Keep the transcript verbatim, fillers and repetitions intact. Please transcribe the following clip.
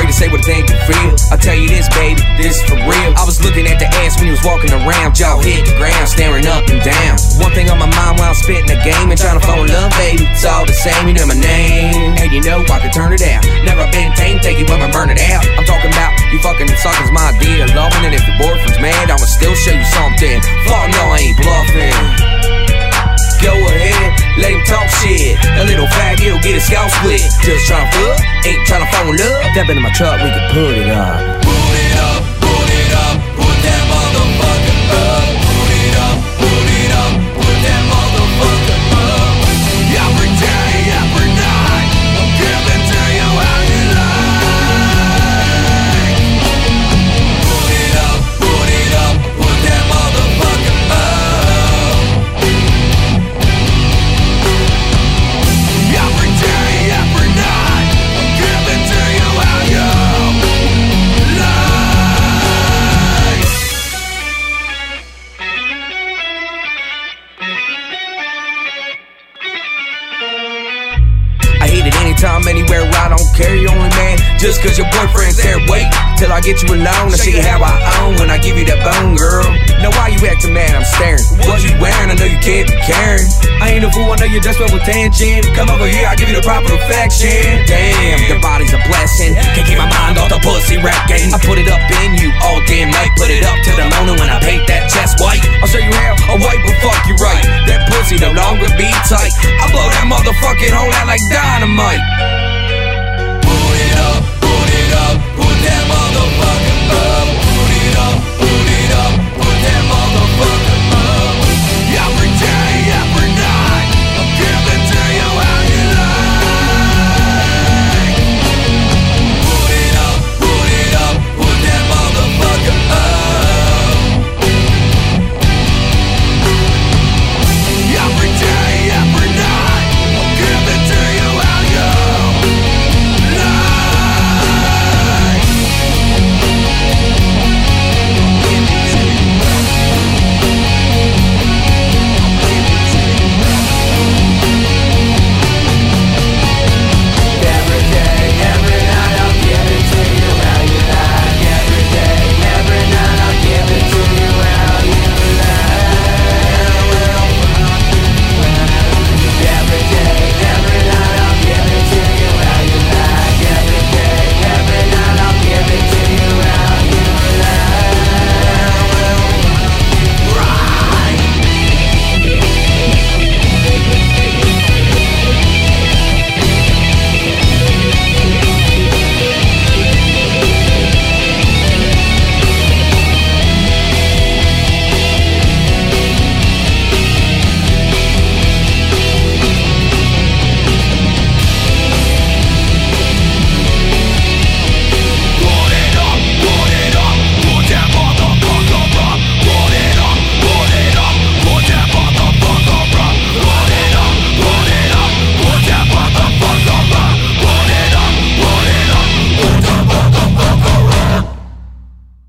afraid to say what I think and feel. I'll tell you this, baby, this for real. I was looking at the ass when he was walking around, jaw hit the ground, staring up and down. One thing on my mind while I'm spitting the game and trying to fall in love, baby, it's all the same. You know my name, and you know I can turn it out. Never been tamed, take you when I burn it out. I'm talking about you fucking suckers, my idea of loving, and if your boyfriend's mad, I'ma still show you something. Fuck no, I ain't bluffing. Go ahead, let him talk shit. A little faggot'll get his scalp split. Just tryna fuck, ain't tryna fall in love. Step into my truck, we can put it up. Put it up, put it up, put that motherfucker up. Put it up, put it up, put that motherfucker up. Every day, every night, I'm giving to you how you like. Put it up, put it up, put that motherfucker up. Every day, every night, I'm giving to you how you like. I hate it anytime, anywhere, I don't care, you only man. Just cause your boyfriend's there, wait till I get you alone and see how I own when I give you that bone, girl. Now why you acting mad, I'm staring. What you wearing, I know you can't be caring. I ain't a fool, I know you're desperate with attention. Come over here, I'll give you the proper affection. Damn, your body's a blessing. Can't keep my mind off the pussy rap game. I put it up in you all damn night. Put it up till the morning when I paint that chest white. I'll show you how a white will fuck you right. That pussy no longer be tight. I blow that motherfucking hole out like dynamite.